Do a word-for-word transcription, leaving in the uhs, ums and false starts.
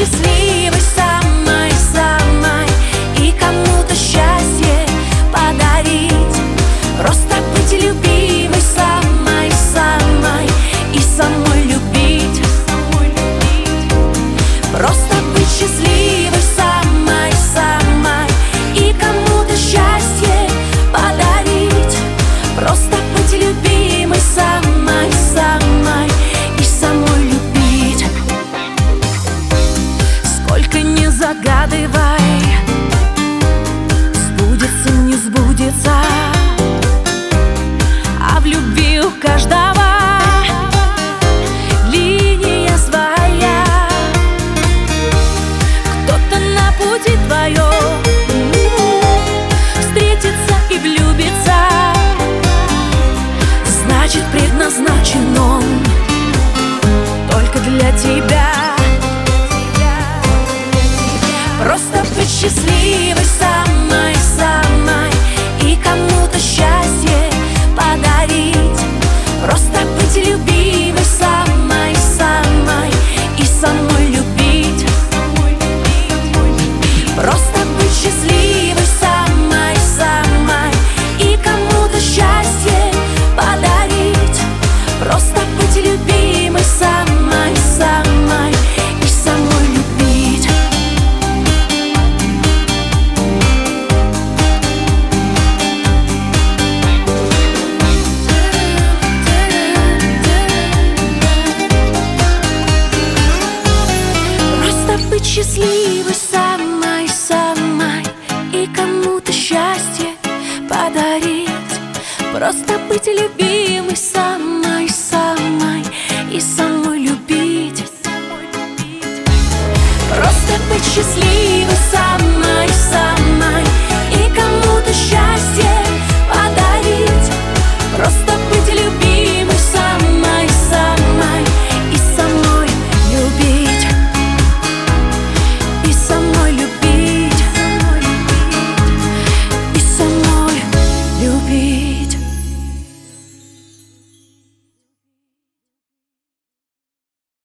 счастливой, самой-самой, и кому-то счастье подарить. Просто быть любимой, самой-самой, и самой любить. Просто быть счастливой, самой-самой, и кому-то счастье подарить. Просто быть любимой, самой-самой, и самой любить. Сколько не загадывай, сбудется, не сбудется, а в любви у каждого линия своя. Кто-то на пути твоем встретится и влюбится, значит, предназначен он только для тебя. Просто быть счастливой, самой-самой, и кому-то счастье подарить. Просто быть любимой, самой-самой, и самой любить. Просто быть счастливой, самой-самой, и кому-то счастье подарить. Просто быть любимой, самой-самой, и самой любить. Просто быть счастливой, самой-самой, и кому-то счастье подарить. Просто быть любимой.